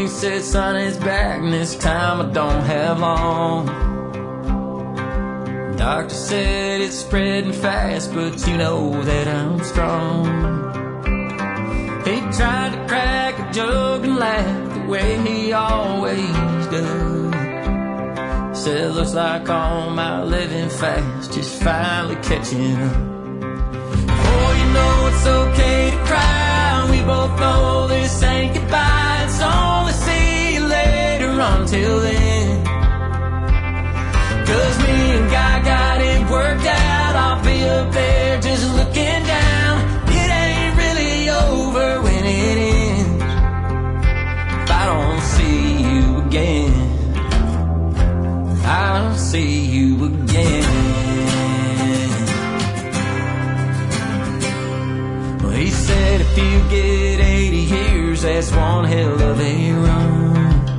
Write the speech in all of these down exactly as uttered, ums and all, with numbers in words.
He said, son, it's back, and this time I don't have long. Doctor said it's spreading fast, but you know that I'm strong. He tried to crack a joke and laugh the way he always does. Said, looks like all my living fast just finally catching up. Oh, you know it's okay to cry. We both know this ain't goodbye. It's only see you later until then. Cause me and Guy got it worked out. I'll be up there just looking down. It ain't really over when it ends. If I don't see you again, I'll see you again. Well, he said if you get eighty years, that's one hell of a run.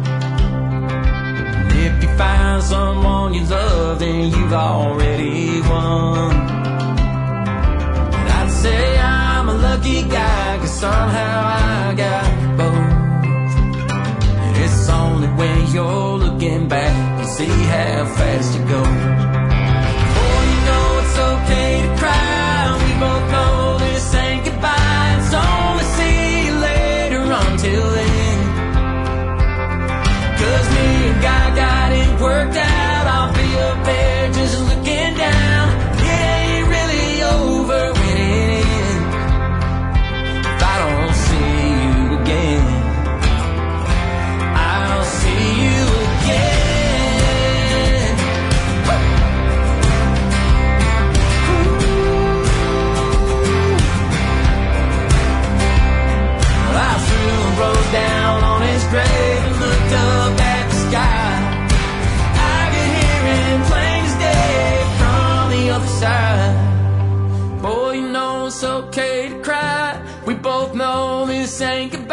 And if you find someone you love, then you've already won. And I'd say I'm a lucky guy, cause somehow I got both. And it's only when you're looking back you see how fast it goes. Oh, you know it's okay to cry. We both know this ain't goodbye. It's only see you later until then. Cause me and Guy got it worked out. I'll be up there just looking down. It ain't really over when it ends. If I don't see you again, I'll see you again. Well, I threw a rose down on his grave and looked up at the sky. I could hear him plain as day from the other side. Boy, you know it's okay to cry. We both know this ain't goodbye.